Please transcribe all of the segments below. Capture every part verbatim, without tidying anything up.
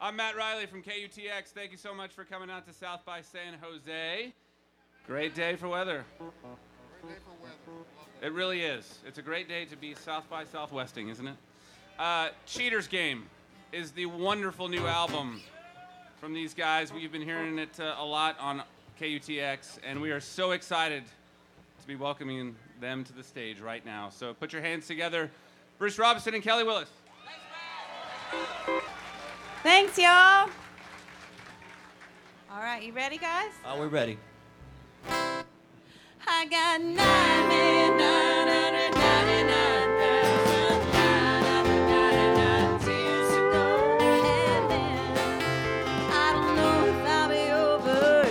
I'm Matt Riley from K U T X. Thank you so much for coming out to South by San Jose. Great day for weather. Great day for weather. It really is. It's a great day to be South by Southwesting, isn't it? Uh, Cheaters Game is the wonderful new album from these guys. We've been hearing it uh, a lot on K U T X, and we are so excited to be welcoming them to the stage right now. So put your hands together. Bruce Robinson and Kelly Willis. Thanks, y'all. All right, you ready, guys? Oh, we're ready. I got ninety-nine hundred ninety-nine thousand nine hundred ninety-nine tears to go, and then I don't know if I'll be over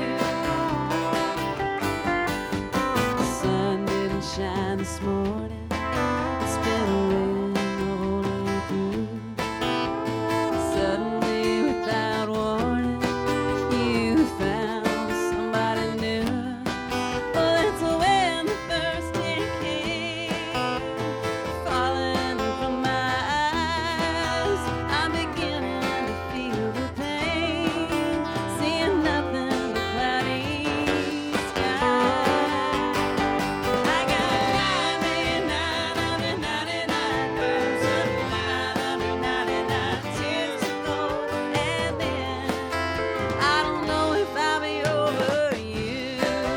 you. The sun didn't shine this morning. It's been raining the whole day through. Suddenly, without warning, you found somebody new. Well, that's when the first tear came, falling from my eyes. I'm beginning to feel the pain, seeing nothing but cloudy skies. I got ninety-nine hundred ninety-nine thousand nine hundred ninety-nine tears to go, and then I don't know if I'll be over you.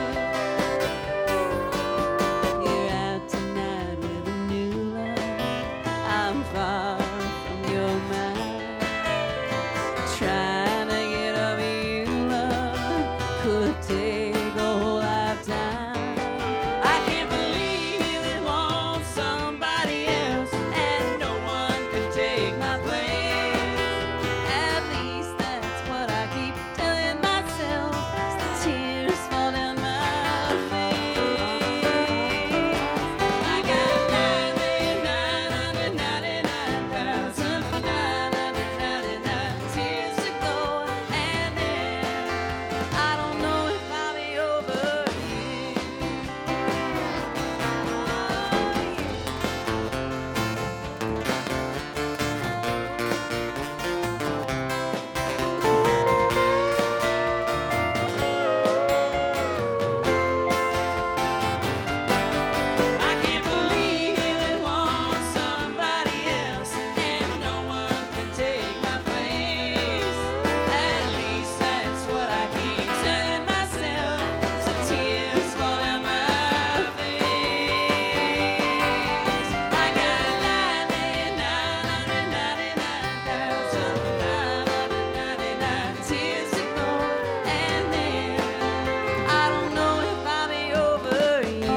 You're out tonight with a new love. I'm far from your mind. Trying to get over you, love, could take a whole lifetime. I can't believe you would want somebody else, and no one could take my place. At least that's what I keep telling myself as the tears fall down my face. I got ninety-nine hundred ninety-nine thousand nine hundred ninety-nine tears to go, and then I don't know if I'll be over you. I can't believe you would want somebody else, and no one can take my place. At least that's what I keep telling myself as the tears fall down my face. I got ninety-nine hundred ninety-nine thousand nine hundred ninety-nine tears to go, and then I don't know if I'll be over you.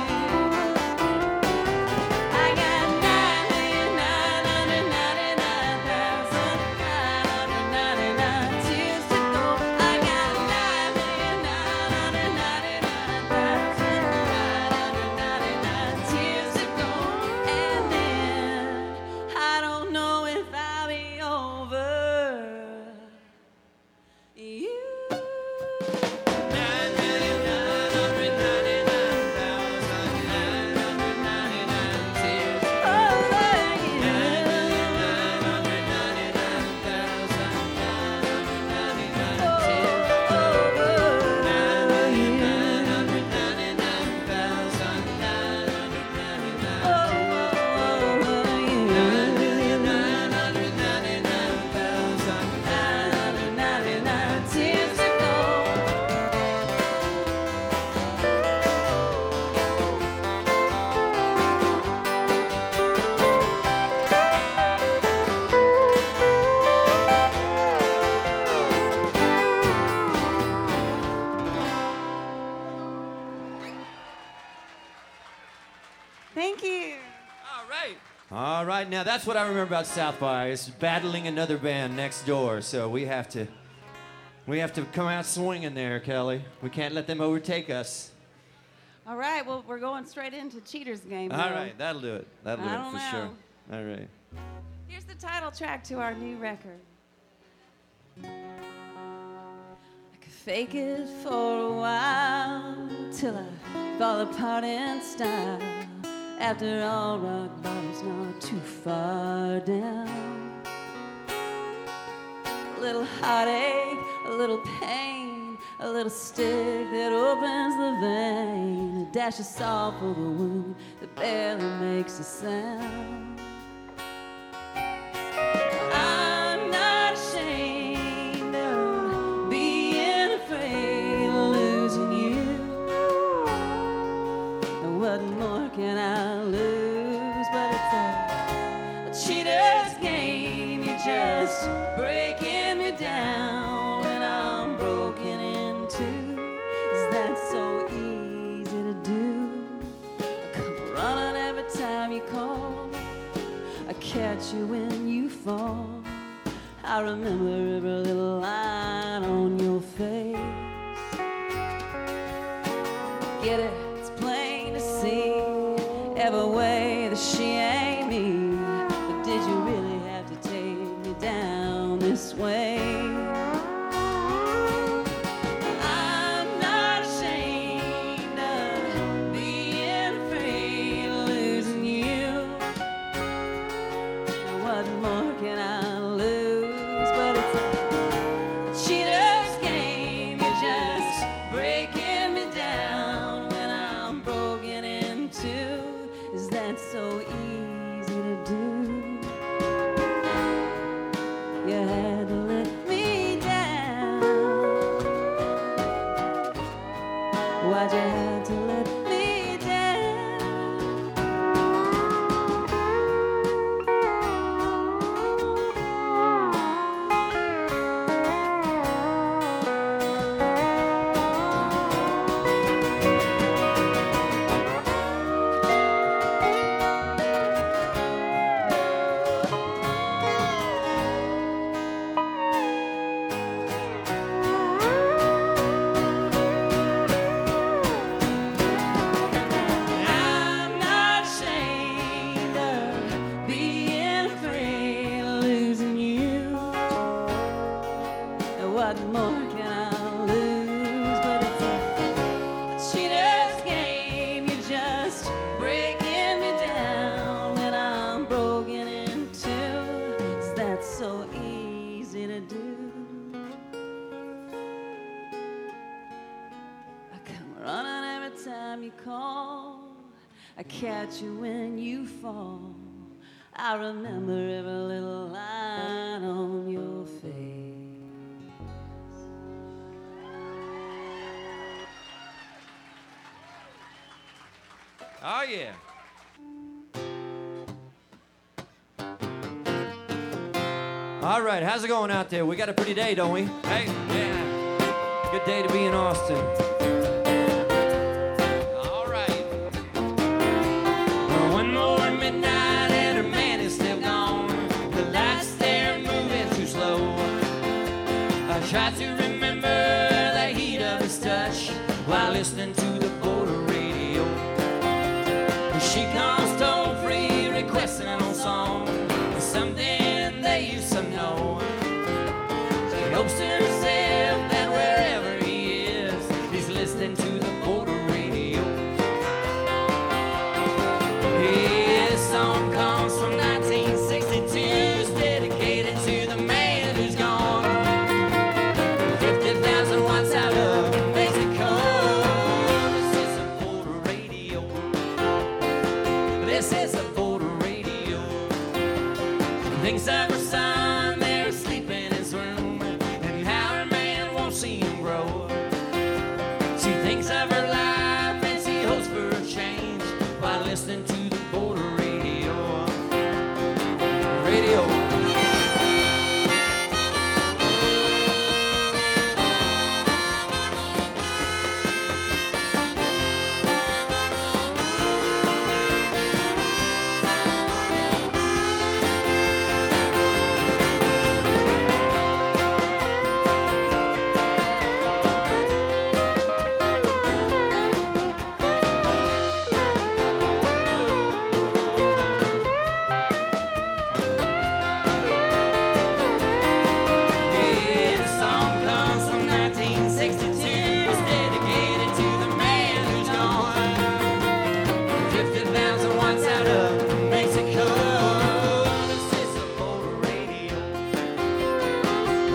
I got ninety-nine hundred ninety-nine thousand nine hundred ninety-nine tears to go. I got ninety-nine hundred ninety-nine thousand nine hundred ninety-nine tears to go, and then I don't know if I'll be over you. ninety-nine hundred ninety-nine thousand nine hundred ninety-nine tears. Oh, yeah. ninety-nine hundred ninety-nine thousand nine hundred ninety-nine tears. Oh, ninety-nine hundred ninety-nine thousand nine hundred ninety-nine tears. ninety-nine hundred ninety-nine thousand nine hundred ninety-nine tears to go. Thank you. All right. All right, now that's what I remember about South by. It's battling another band next door, so we have to, we have to come out swinging there, Kelly. We can't let them overtake us. All right, well, we're going straight into Cheaters Game. All now. right, that'll do it. That'll do I it don't for know. sure. All right. Here's the title track to our new record. I could fake it for a while till I fall apart in style. After all, rock bottom's not too far down. A little heartache, a little pain, a little stick that opens the vein, a dash of salt for the wound that barely makes a sound. I'm not ashamed of being afraid of losing you. And what more can I lose? But it's a, a cheater's game. You're just breaking me down when I'm broken in two. Is that so easy to do? I come running every time you call. I catch you when you fall. I remember every little line on your face. Get it? It's plain to see every way that she ain't me. But did you really have to take me down this way? I'm not ashamed of being afraid of losing you. Now what more can I lose? But it's a cheater's game. You're just breaking me down when I'm broken in two. Is that so easy to do? You had to let me down. Why'd you have to let me down? I'm not ashamed of being afraid of losing you. And what more can I lose? But it's a cheater's game. You're just breaking me down when I'm broken in two. Is that so easy to do? I come running every time you call. I catch you when you fall. I remember every little line on your face. Oh, yeah. All right, how's it going out there? We got a pretty day, don't we? Hey, yeah. Good day to be in Austin. All right. Well, one more midnight and her man is still gone. The lights there moving too slow. I try to remember the heat of his touch while listening to the border radio. She comes toll free, requesting an old song, something they used to know. She hopes to herself that wherever he is, he's listening to the border radio. His song comes from nineteen sixty-two, it's dedicated to the man who's gone. fifty thousand watts out of Mexico.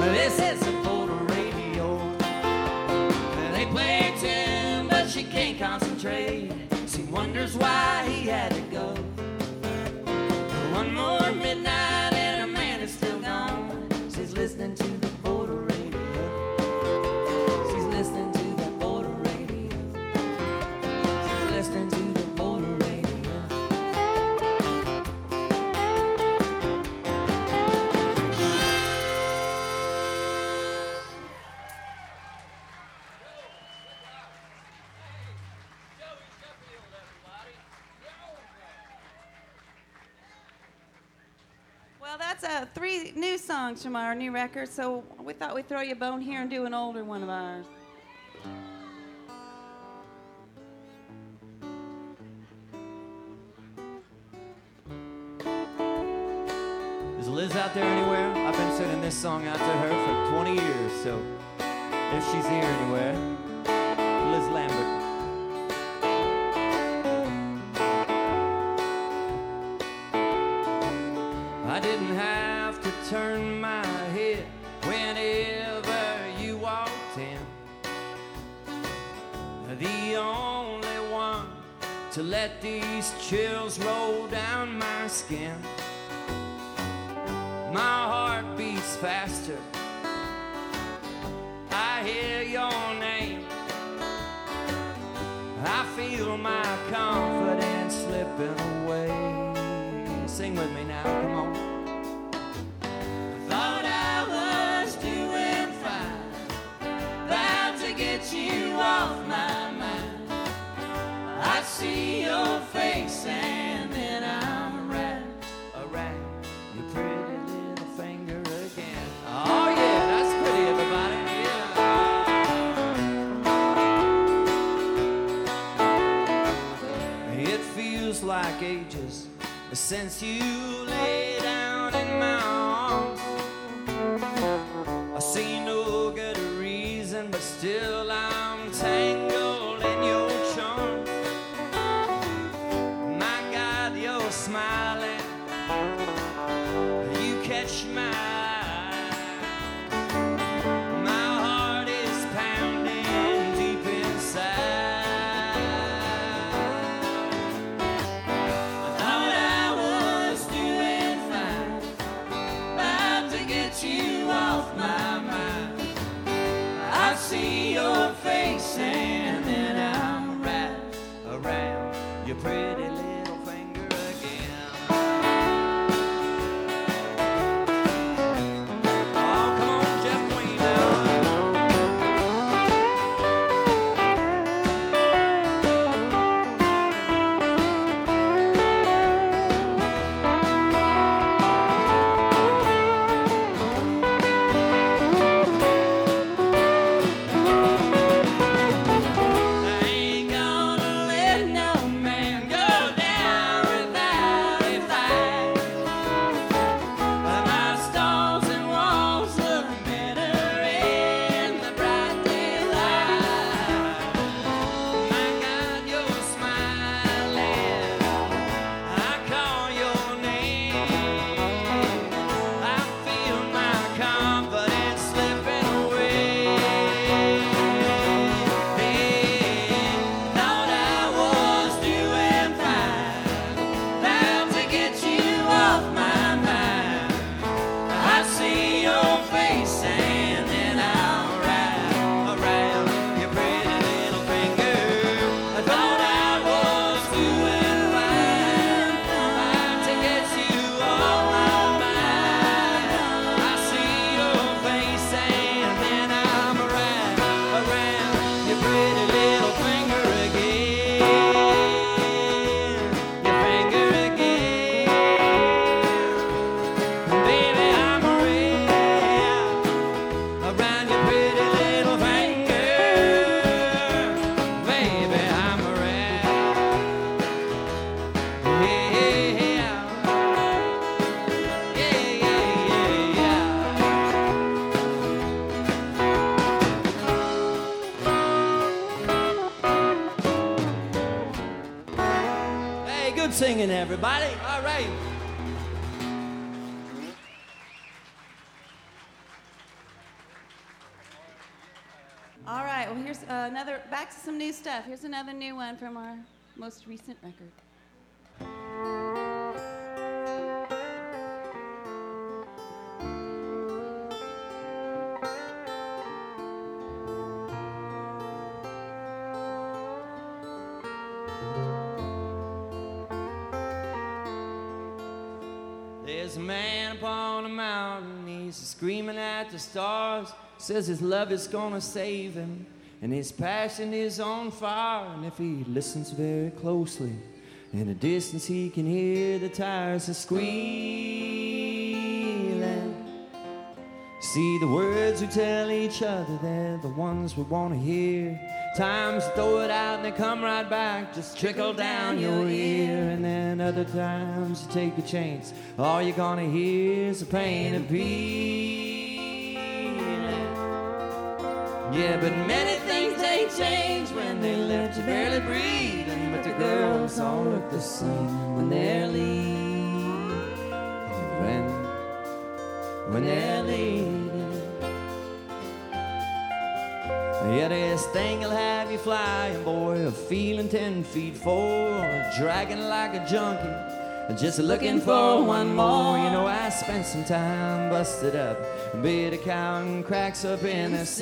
This is a photo radio. They play a tune, but she can't concentrate. She wonders why he had to go. One more midnight and her man is still gone. She's listening to the photo radio. She's listening to the photo radio. She's listening to the photo radio. Well, that's uh, three new songs from our new record, so we thought we'd throw you a bone here and do an older one of ours. Is Liz out there anywhere? I've been sending this song out to her for twenty years, so if she's here anywhere, Liz Lambert. I didn't have to turn my head whenever you walked in. The only one to let these chills roll down my skin. My heart beats faster. I hear your name. I feel my confidence slipping away. Sing with me now, come on. I thought I was doing fine, bound to get you off my mind. I see your face and then I'm around, around your pretty little finger again. Oh yeah, that's pretty, everybody. Yeah. It feels like ages since you lay down in my arms. I see no good reason, but still I'm tangled in your charm. My God, you're smiling. You catch my eye. My heart is pounding deep inside. You off my mind. I see your face and then I'm wrapped around your pretty little finger again. Oh, come on, Jeff Queen singing, everybody. All right. All right, well, here's uh, another, back to some new stuff. Here's another new one from our most recent record. There's a man upon a mountain, he's screaming at the stars, says his love is gonna save him, and his passion is on fire, and if he listens very closely, in the distance he can hear the tires a squealing. See, the words we tell each other, they're the ones we wanna hear. Times you throw it out and they come right back, just trickle down your ear. And then other times you take a chance, all you're gonna hear is the pain and peeling. Yeah, but many things they change when they left you barely breathing. But the girls all look the same when they're leaving. When they're leaving. Yeah, this thing will have you flying, boy, feeling ten feet four, dragging like a junkie, just looking for one more. You know, I spent some time busted up, a bit of counting cracks up in the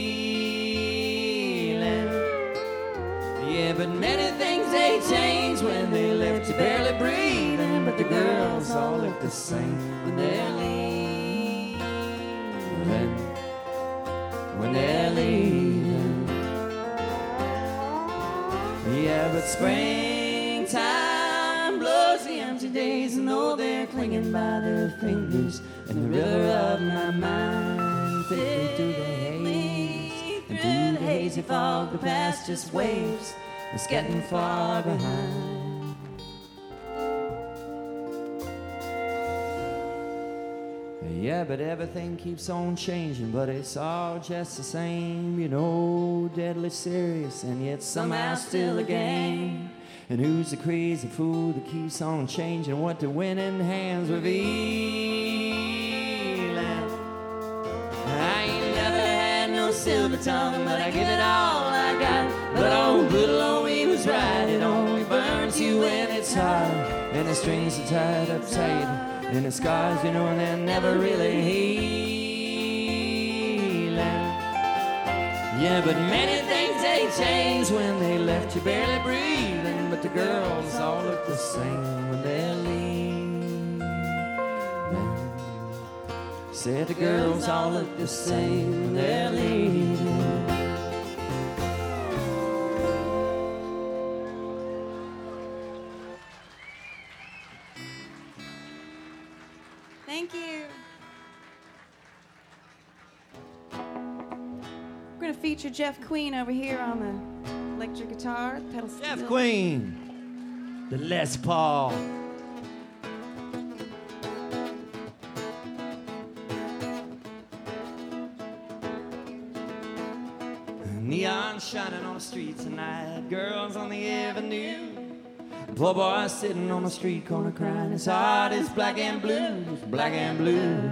ceiling. Yeah, but many things they change when they left you barely breathing. But the girls all look the same when they're leaving. When they're leaving. Yeah, but springtime blows the empty days, and though they're clinging by their fingers, and the river of my mind fits me through the haze, and through the hazy fog the past just waves. It's getting far behind. Yeah, but everything keeps on changing, but it's all just the same, you know, deadly serious, and yet somehow still a game. And who's the crazy fool that keeps on changing what the winning hands reveal? I ain't never had no silver tongue, but I give it all I got. But oh, good Lord, he was right, it only burns you when it's hot, and the strings are tied up tight. And the scars, you know, and they're never really healing. Yeah, but many things they change when they left you barely breathing. But the girls all look the same when they're leaving. Said the girls all look the same when they're leaving. Thank you. We're going to feature Jeff Queen over here on the electric guitar, pedal steel. Jeff Queen, the Les Paul. Neon shining on the streets tonight, girls on the avenue. Poor boy sitting on the street corner crying, his heart is black and blue, black and blue.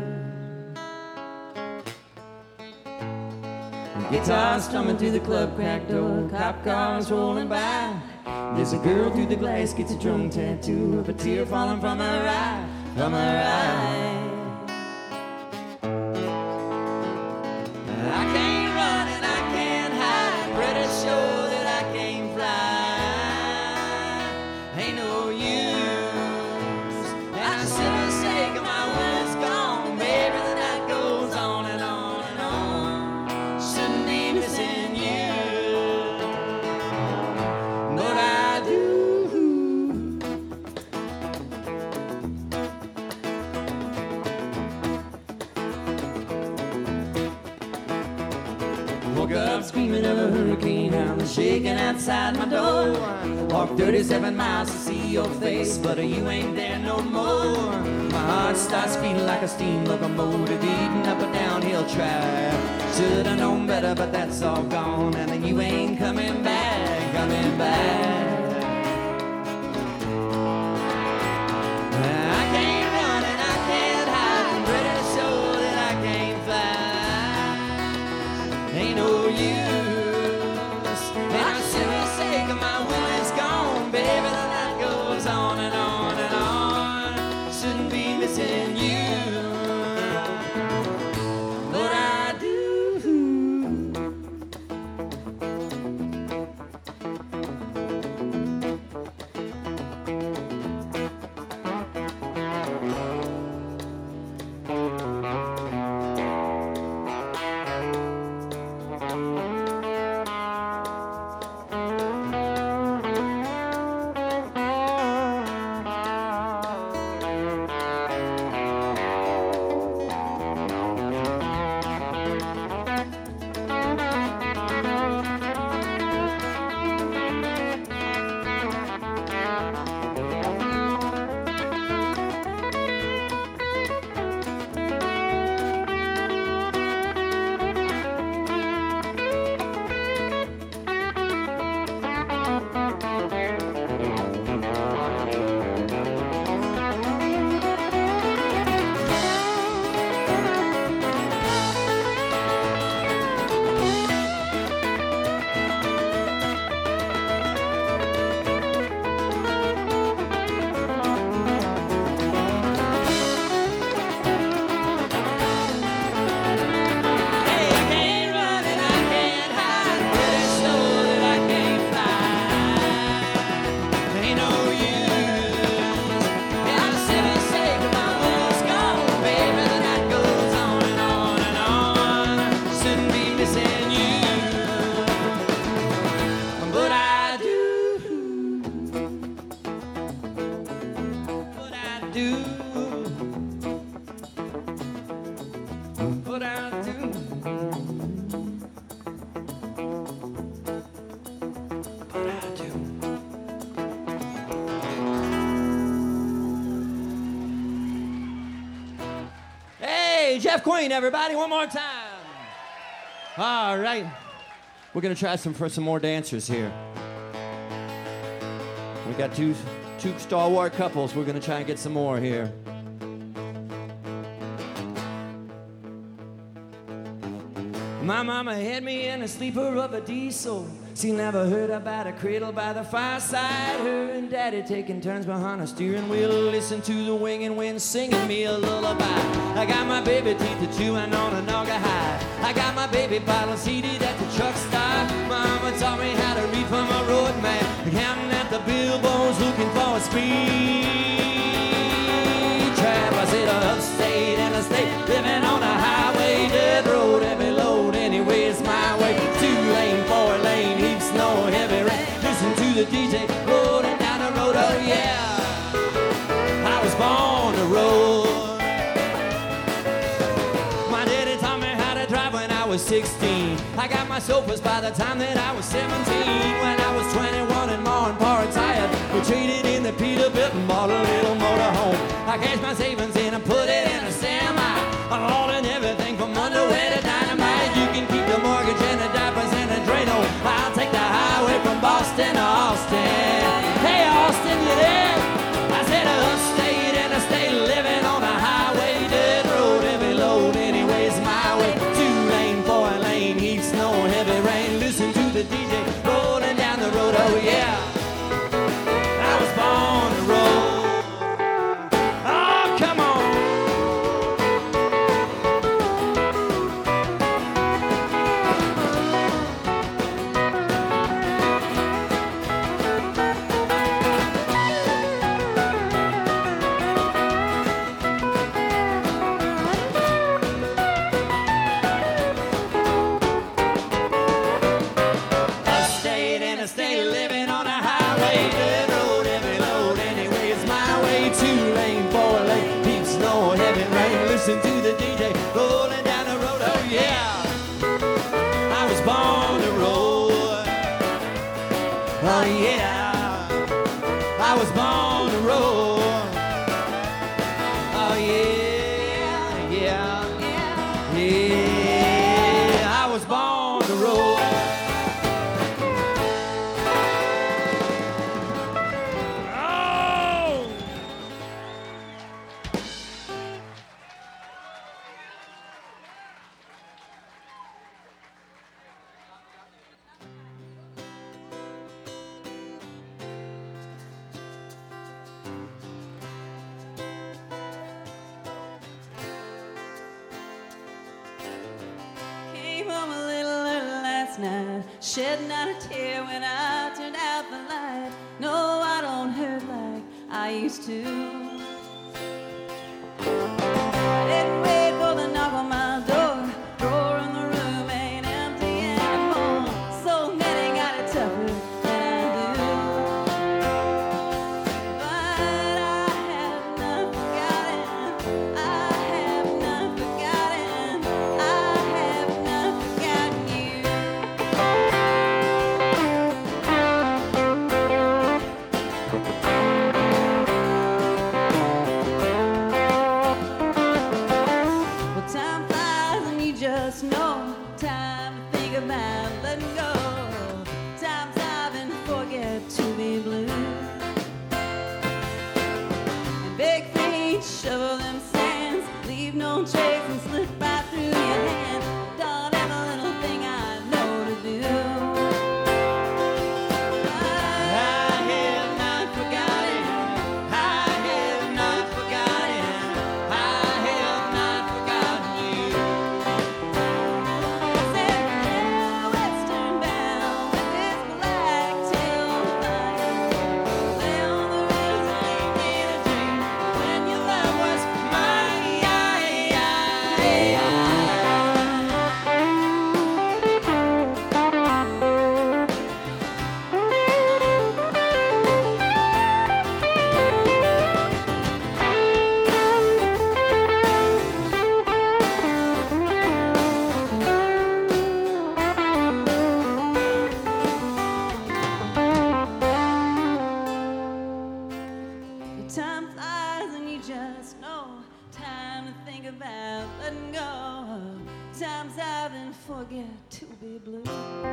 Guitar strumming through the club crack door, cop cars rolling by. There's a girl through the glass, gets a drum tattoo of a tear falling from her eye, from her eye. I can't run and I can't hide, ready to show that I can't fly. Ain't no use, and I sit and say, my world's gone, baby, the night goes on and on and on. Shouldn't be missing you, but I do. Woke up screaming of a hurricane, I was shaking outside my door. Walked thirty-seven miles to see your face, but you ain't there no more. My heart starts beating like a steam locomotive, beating up a downhill track. Should've known better, but that's all gone, and then you ain't coming back, coming back. I can't run and I can't hide, I'm ready to show that I can't fly. Ain't no use. Jeff Queen, everybody, one more time. All right. We're gonna try some for some more dancers here. We got two two stalwart couples. We're gonna try and get some more here. My mama had me in a sleeper of a diesel. She never heard about a cradle by the fireside. Her and daddy taking turns behind a steering wheel. Listen to the winging wind singing me a lullaby. I got my baby teeth a chewing on a Naga high. I got my baby bottle seated at the truck stop. Mama taught me how to read from a road map, counting at the billboards looking for a speed trap. I said upstate and a state, living on a highway, dead road, every load anyways my way. Two lane, four lane, heaps no heavy rain. Listen to the D J rolling down the road, oh yeah. I was born to roll. My daddy taught me how to drive when I was sixteen. I got my sofas by the time that I was seventeen. When I was twenty-one and more and poor retired, we traded in the Peterbilt and bought a little motor home. I cashed my savings in and put it in a semi. I'm hauling everything from underwear to dynamite. You can keep the mortgage and the diapers and the Drano. I'll take the highway from Boston to Austin. Hey Austin, you there? I said upstate and I stay living on a highway, dead road, every load anyways my way. Two lane, four lane, heaps no heavy rain. Listen to the D J rolling down the road, oh yeah. I was born to roll. Oh, come on. Upstate and I stay living on a highway, dead road, every load anyways my way. Two lane, four lane, heaps no heavy rain. Listen to the D J rolling down the road, oh yeah. I was born to roll. Oh yeah. I was born to roll. Oh yeah, yeah, yeah. I was born to roll. Oh! Came home a little early last night, shedding not a tear when I turned out the light. No, I don't hurt like I used to. I didn't wait for the knock on my door. Drawer in the room ain't empty anymore. So many got it tougher than I do. But I have not forgotten. I have not forgotten. I have not forgotten you. Well, time flies and you just know. Time to think about letting go. Times I've been forget to be blue. And big feet shovel them sands, leave no trace and slip right through your hand. Done every little thing I know to do. But I have not forgotten. I have not forgotten. I have not forgotten you. Said, "Yeah, western bound, times I've been forget to be blue.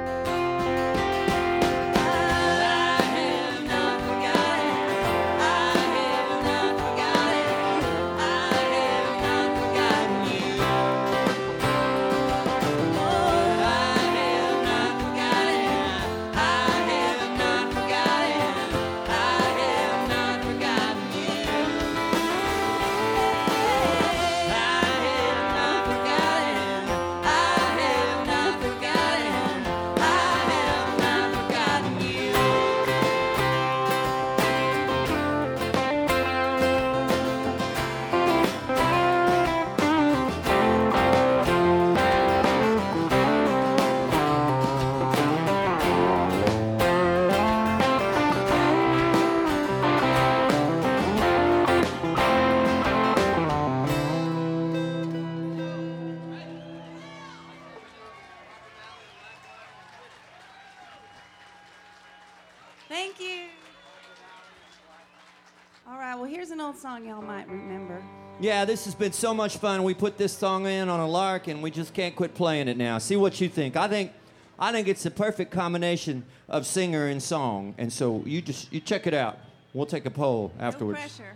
Thank you. All right, well, here's an old song y'all might remember. Yeah, this has been so much fun. We put this song in on a lark, and we just can't quit playing it now. See what you think. I think, I think it's the perfect combination of singer and song. And so you just you check it out. We'll take a poll afterwards. No pressure.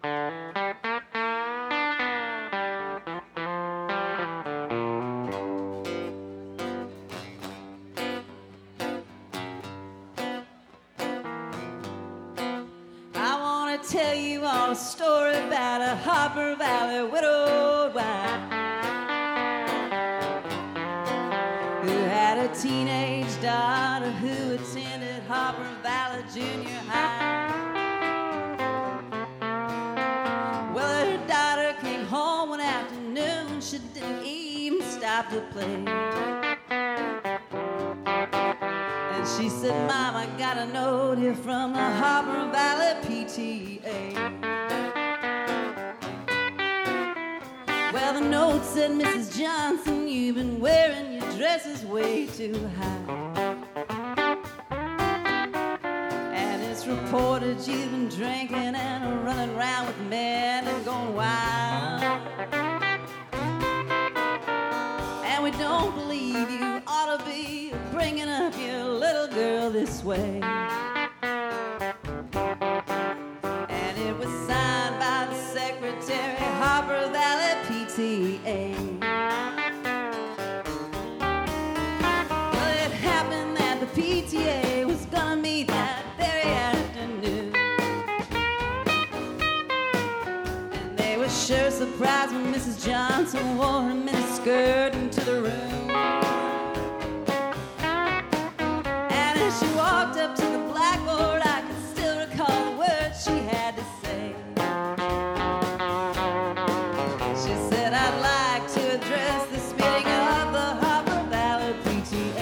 Tell you all a story about a Harper Valley widowed wife who had a teenage daughter who attended Harper Valley Junior High. Well, her daughter came home one afternoon, she didn't even stop to play. She said, Mom, I got a note here from the Harper Valley P T A. Well, the note said, Missus Johnson, you've been wearing your dresses way too high. And it's reported you've been drinking and running around with men and going wild. And we don't believe you ought to be bringing up your little girl this way. And it was signed by the secretary, Harper Valley P T A. Well, it happened that the P T A was gonna meet that very afternoon. And they were sure surprised when Missus Johnson wore her miniskirt into the room. She walked up to the blackboard, I can still recall the words she had to say. She said, I'd like to address this meeting of the Harper Valley P T A.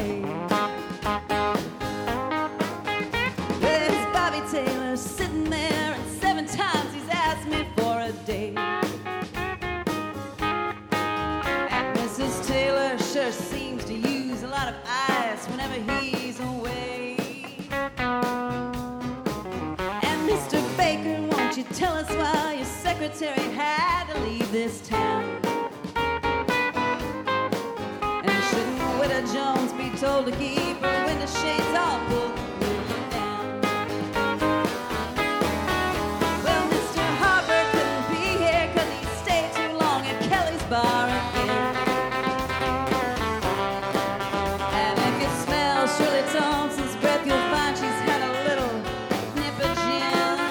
There's Bobby Taylor sitting there, and seven times he's asked me for a date. And Missus Taylor sure seems to use a lot of ice whenever he's away. Won't you tell us why your secretary had to leave this town? And shouldn't Widow Jones be told to keep her window shades all pulled down? Well, Mister Harper couldn't be here because he stayed too long at Kelly's bar again. And if you smell Shirley Thompson's breath, you'll find she's had a little nip of gin.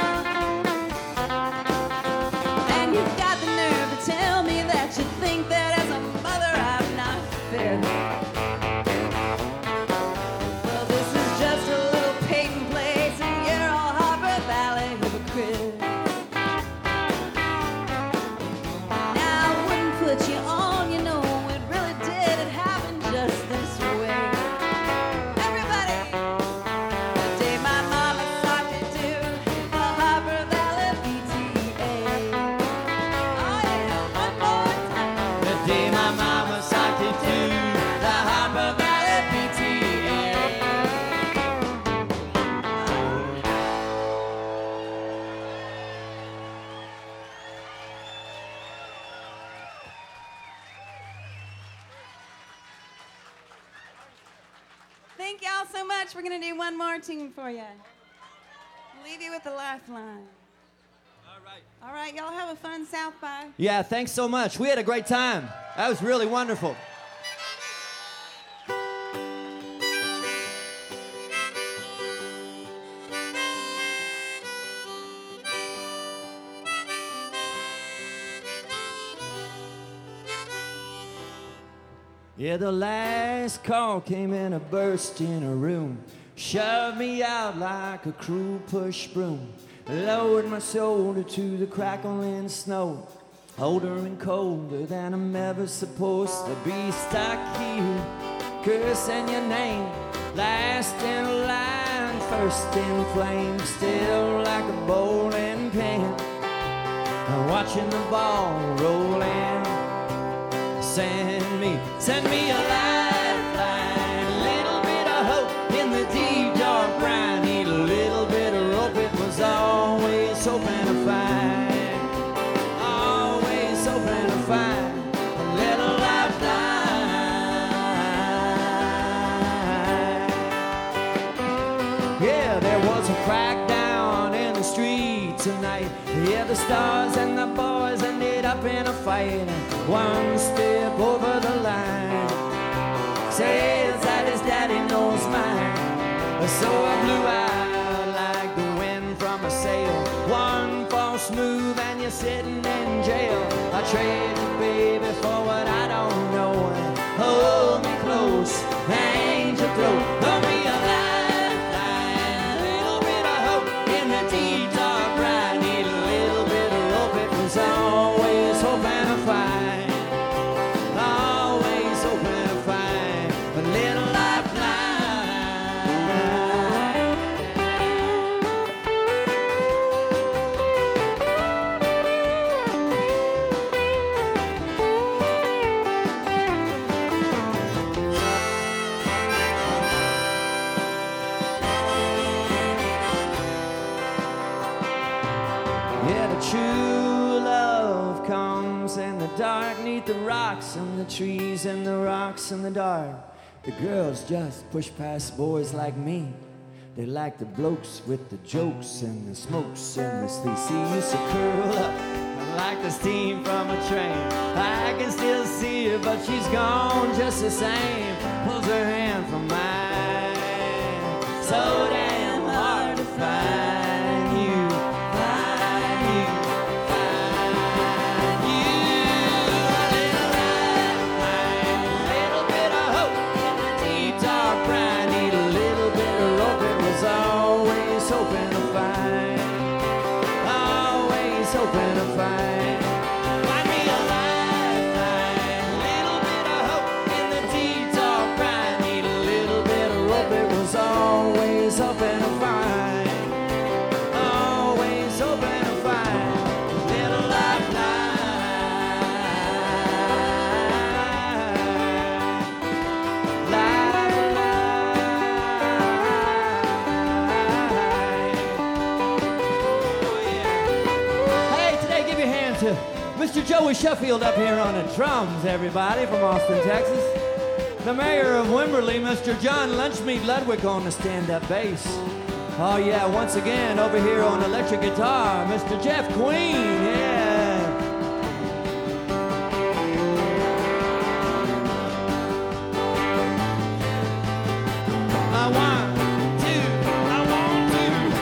Tell me that you think that as a mother I'm not fair. Well, this is just a Thank y'all so much. We're going to do one more tune for you. Leave you with a lifeline. All right. All right, y'all have a fun South by. Yeah, thanks so much. We had a great time. That was really wonderful. Yeah, the last call came in a burst in a room, shoved me out like a cruel push broom, lowered my shoulder to the crackling snow, older and colder than I'm ever supposed to be, stuck here, cursing your name, last in line, first in flames, still like a bowling pin, watching the ball roll in. Send me, send me a lifeline, a little bit of hope in the deep dark brine. Need a little bit of rope, it was always hoping to find, always hoping to find a little lifeline. Yeah, there was a crackdown in the street tonight. Yeah, the stars and the boys ended up in a fight. One step over the line, says that his daddy knows mine. So I blew out like the wind from a sail. One false move and you're sitting in jail. I trade you, baby, for what I don't know. Hold me close, hang your throat. Hold me a lifeline, a little bit of hope in the deep dark brine. Need a little bit of rope, it was always hoping to find. Dark neath the rocks and the trees and the rocks and the dark. The girls just push past boys like me. They like the blokes with the jokes and the smokes and the sleaze. She used to curl up like the steam from a train. I can still see her, but she's gone just the same. Pulls her hand from mine. So damn hard to find you. Find you. Always hoping to find, always hoping to find. Find me a lifeline, a little bit of hope in the deep dark brine. Need a little bit of rope, it was always hoping to find, always hoping to find a little lifeline. Mister Joey Sheffield up here on the drums, everybody, from Austin, Texas. The mayor of Wimberley, Mister John Lunchmeat Ludwig on the stand-up bass. Oh yeah, once again, over here on electric guitar, Mister Jeff Queen, yeah. I want to, I want to.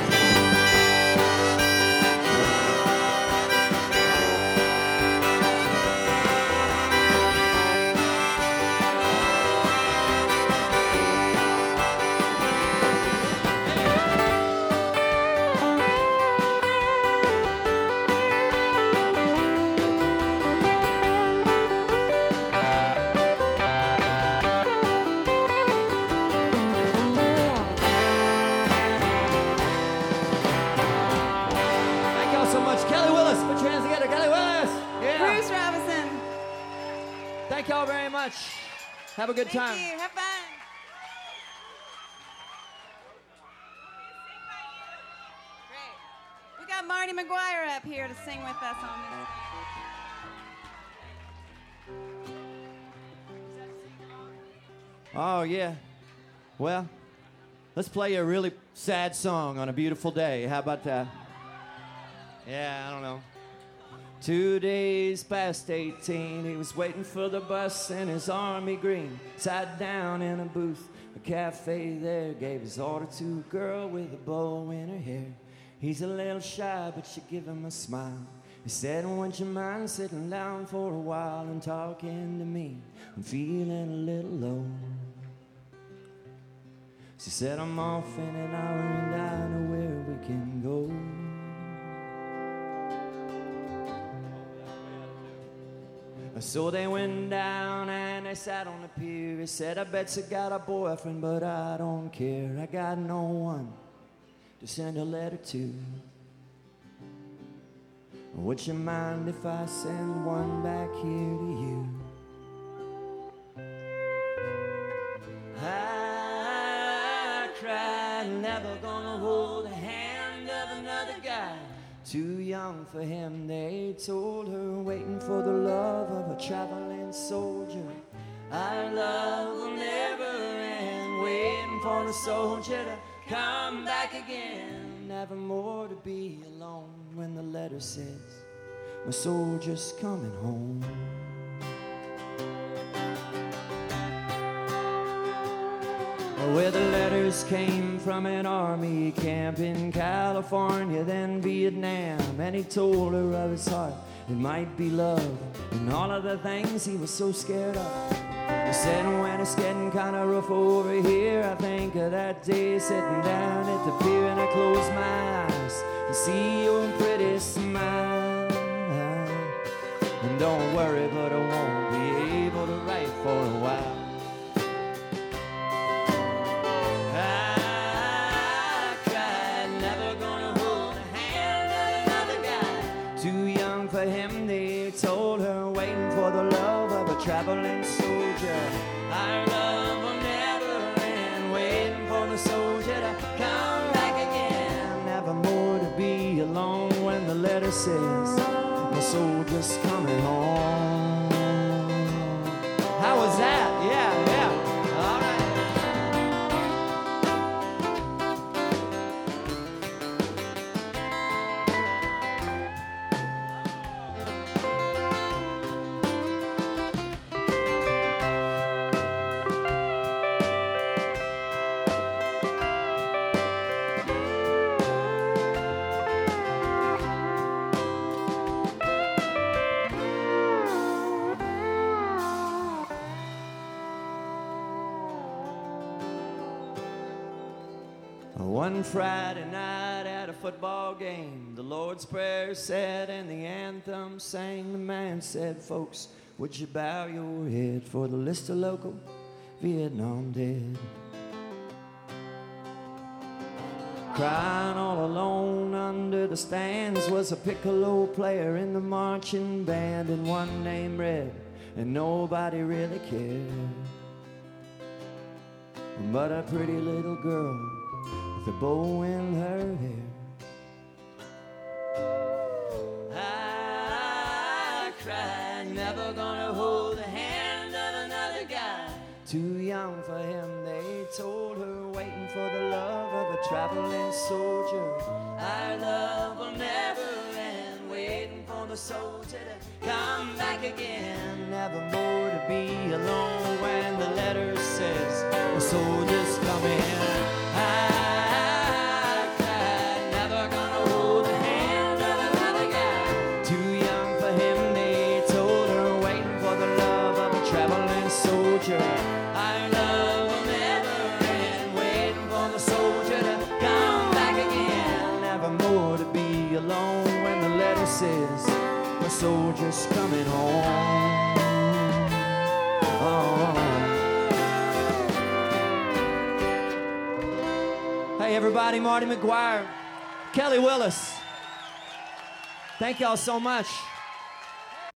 Thank y'all very much. Have a good Thank time. you. Have fun. Great. We got Marty McGuire up here to sing with us on this. Oh, yeah. Well, Let's play you a really sad song on a beautiful day. How about that? Yeah, I don't know. Two days past eighteen, he was waiting for the bus in his army green. Sat down in a booth, a cafe there, gave his order to a girl with a bow in her hair. He's a little shy, but she give him a smile. He said, would you mind sitting down for a while and talking to me? I'm feeling a little low. She said, I'm off in an hour and I know where we can go. So they went down and they sat on the pier. He said, I bet you got a boyfriend, but I don't care. I got no one to send a letter to. Would you mind if I send one back here to you? I cried, never gonna hold the hand of another guy. Too young for him, they told her, waiting for the love of a traveling soldier. Our love will never end, waiting for the soldier to come back again. Never more to be alone when the letter says, my soldier's coming home. Where the letters came from an army camp in California, then Vietnam. And he told her of his heart, it might be love, and all of the things he was so scared of. He said, when it's getting kind of rough over here, I think of that day sitting down at the pier, and I close my eyes and see your pretty smile. And don't worry, but I won't be able to write for a while. Traveling soldier, our love will never end, waiting for the soldier to come back again. Never more to be alone when the letter says, my soldier's coming home. How was that? Yeah, yeah. All right. One Friday night at a football game, the Lord's Prayer said and the anthem sang. The man said, folks, would you bow your head for the list of local Vietnam dead? Crying all alone under the stands was a piccolo player in the marching band, and one named Red, and nobody really cared. But a pretty little girl with a bow in her hair. I cried, never gonna hold the hand of another guy. Too young for him, they told her, waiting for the love of a traveling soldier. Our love will never end, waiting for the soldier to come back again. Never more to be alone when the letter says, the soldier's coming. I Our love will never end, waiting for the soldier to come back again. Never more to be alone when the letter says, the soldier's coming home. Oh. Hey everybody, Marty McGuire, Kelly Willis. Thank y'all so much.